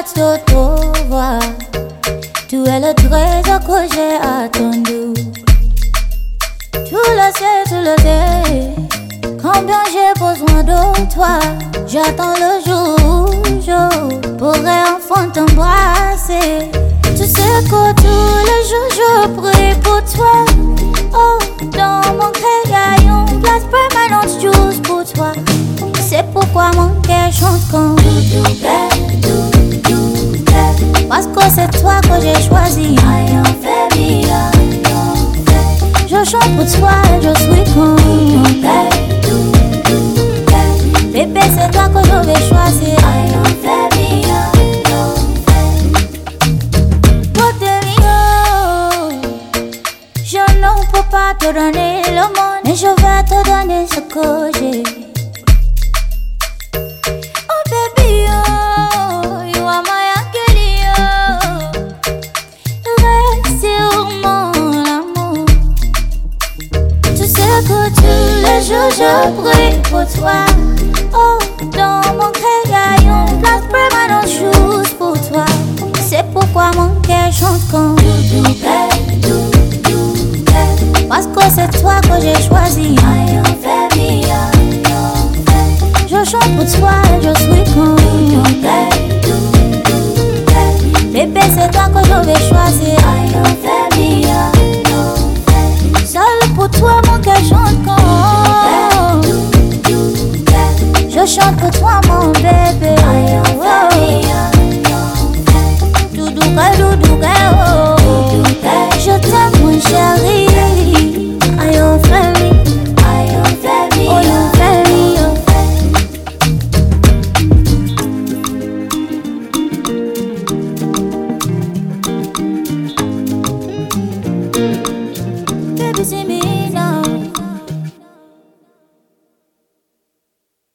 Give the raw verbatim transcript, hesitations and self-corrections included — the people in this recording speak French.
hâte de te voir. Tu es le trésor que j'ai attendu. Tu le sais, tu le sais. Combien j'ai besoin de toi. J'attends le jour, jour pourrais enfin t'embrasser. Tu sais que tous les jours je prie pour toi. Oh, dans mon cœur y'a une place permanente juste pour toi. C'est pourquoi mon cœur chante comme parce que c'est toi que j'ai choisi. Je chante pour toi et je suis comme bébé, c'est toi que je vais choisir. Je ne peux pas te donner le monde, mais je vais te donner ce que j'ai. Oh baby, oh, you are my angel, oh. Reste sur mon amour. Tu sais que tous les jours je prie pour toi. Oh, dans mon cœur y'a une place permanente juste pour toi. C'est pourquoi mon cœur chante